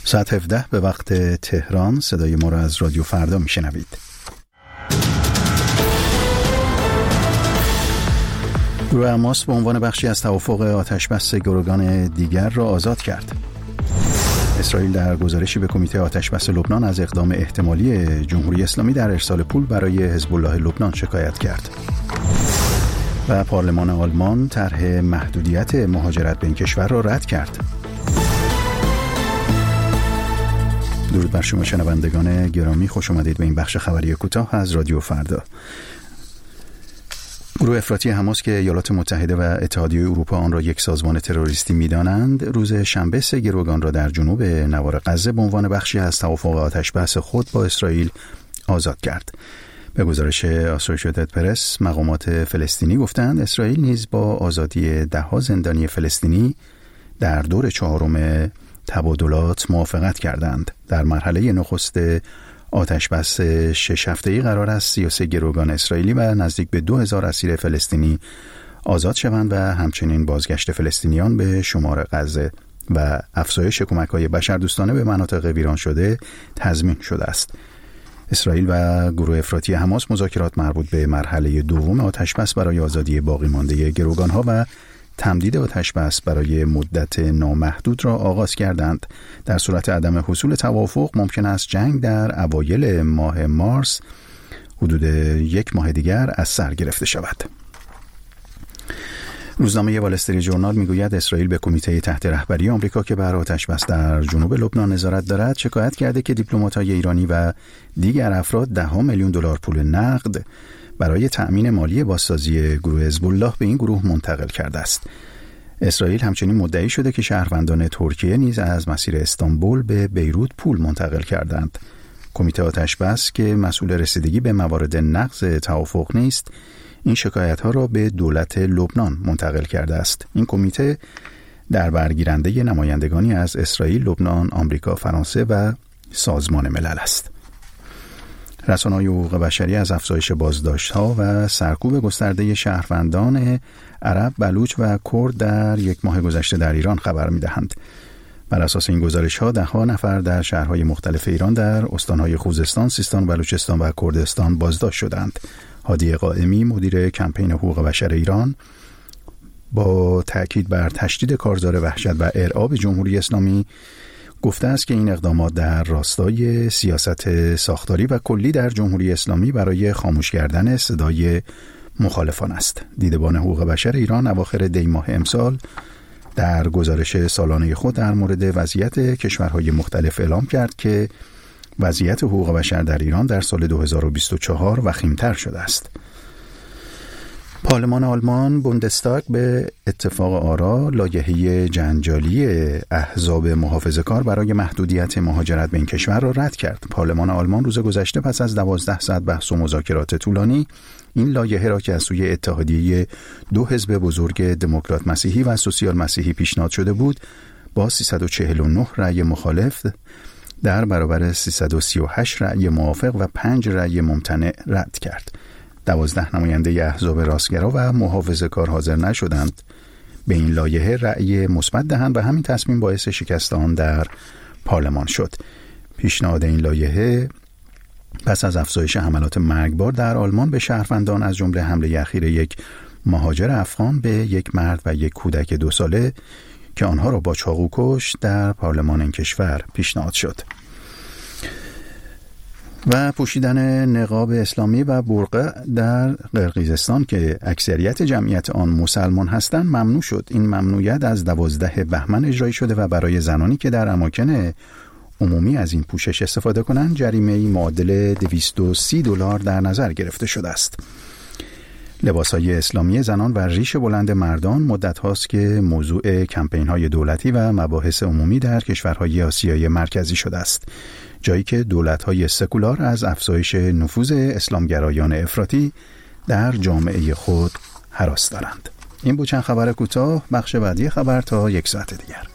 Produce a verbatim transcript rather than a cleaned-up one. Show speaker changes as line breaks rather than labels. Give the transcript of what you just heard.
ساعت هفده به وقت تهران. صدای ما را از رادیو فردا میشنوید. گروه حماس به عنوان بخشی از توافق آتشبس گروگان دیگر را آزاد کرد. اسرائیل در گزارشی به کمیته آتشبس لبنان از اقدام احتمالی جمهوری اسلامی در ارسال پول برای حزب الله لبنان شکایت کرد. و پارلمان آلمان طرح محدودیت مهاجرت به این کشور را رد کرد. درود بر شما شنوندگان گرامی، خوش آمدید به این بخش خبری کوتاه از رادیو فردا. گروه افراطی حماس که ایالات متحده و اتحادیه اروپا آن را یک سازمان تروریستی می‌دانند، روز شنبه سه گروگان را در جنوب نوار غزه به عنوان بخشی از توافق آتشبس خود با اسرائیل آزاد کرد. به گزارش آسوشییتد پرس، مقامات فلسطینی گفتند اسرائیل نیز با آزادی ده‌ها زندانی فلسطینی در دور چهارم تبادلات موافقت کردند. در مرحله نخست آتشبس شش هفته‌ای قرار است سی و سه گروگان اسرائیلی و نزدیک به دو هزار اسیر فلسطینی آزاد شوند و همچنین بازگشت فلسطینیان به شمال غزه و افزایش کمک‌های بشردوستانه به مناطق ویران شده تضمین شده است. اسرائیل و گروه افراطی حماس مذاکرات مربوط به مرحله دوم آتشبس برای آزادی باقی مانده گروگان‌ها و تمدید آتشبس برای مدت نامحدود را آغاز کردند. در صورت عدم حصول توافق ممکن است جنگ در اوایل ماه مارس حدود یک ماه دیگر از سر گرفته شود. روزنامه وال استریت ژورنال میگوید اسرائیل به کمیته تحت رهبری آمریکا که بر آتشبس در جنوب لبنان نظارت دارد شکایت کرده که دیپلمات‌های ایرانی و دیگر افراد ده ها میلیون دلار پول نقد برای تأمین مالی بازسازی گروه حزب الله به این گروه منتقل کرده است. اسرائیل همچنین مدعی شده که شهروندان ترکیه نیز از مسیر استانبول به بیروت پول منتقل کردند. کمیته آتشبس که مسئول رسیدگی به موارد نقض توافق نیست، این شکایت‌ها را به دولت لبنان منتقل کرده است. این کمیته در برگیرنده نمایندگانی از اسرائیل، لبنان، آمریکا، فرانسه و سازمان ملل است. رسانه‌های حقوق بشری از افزایش بازداشت‌ها و سرکوب گسترده شهروندان عرب، بلوچ و کرد در یک ماه گذشته در ایران خبر می‌دهند. بر اساس این گزارش‌ها ده‌ها نفر در شهرهای مختلف ایران در استان‌های خوزستان، سیستان، بلوچستان و کردستان بازداشت شدند. هادی قائمی، مدیر کمپین حقوق بشر ایران، با تأکید بر تشدید کارزار وحشت و ارعاب جمهوری اسلامی گفته است که این اقدامات در راستای سیاست ساختاری و کلی در جمهوری اسلامی برای خاموش کردن صدای مخالفان است. دیدبان حقوق بشر ایران اواخر دی ماه امسال در گزارش سالانه خود در مورد وضعیت کشورهای مختلف اعلام کرد که وضعیت حقوق بشر در ایران در سال دو هزار و بیست و چهار وخیم‌تر شده است. پارلمان آلمان بوندستاگ به اتفاق آرا لایحه جنجالی احزاب محافظه‌کار برای محدودیت مهاجرت به این کشور را رد کرد. پارلمان آلمان روز گذشته پس از دوازده ساعت بحث و مذاکرات طولانی این لایحه را که از سوی اتحادیه دو حزب بزرگ دموکرات مسیحی و سوسیال مسیحی پیشنهاد شده بود با سیصد و چهل و نه رأی مخالف در برابر سیصد و سی و هشت رأی موافق و پنج رأی ممتنع رد کرد. دوازده نماینده احزاب راستگرا و محافظه‌کار حاضر نشدند به این لایحه رأی مثبت دهند و همین تصمیم باعث شکست آن در پارلمان شد. پیشنهاد این لایحه پس از افزایش حملات مرگبار در آلمان به شهروندان از جمله حمله اخیر یک مهاجر افغان به یک مرد و یک کودک دو ساله که آنها را با چاقو کشت در پارلمان این کشور پیشنهاد شد. و پوشیدن نقاب اسلامی و برقع در قرقیزستان که اکثریت جمعیت آن مسلمان هستند ممنوع شد. این ممنوعیت از دوازده بهمن اجرایی شده و برای زنانی که در اماکن عمومی از این پوشش استفاده کنند جریمه‌ای معادل دویست و سی دلار در نظر گرفته شده است. لباس‌های اسلامی زنان و ریش بلند مردان مدت هاست که موضوع کمپین‌های دولتی و مباحث عمومی در کشورهای آسیای مرکزی شده است، جایی که دولت‌های سکولار از افزایش نفوذ اسلامگرایان افراطی در جامعه خود هراس دارند. این بود چند خبر کوتاه. بخش بعدی خبر تا یک ساعت دیگر.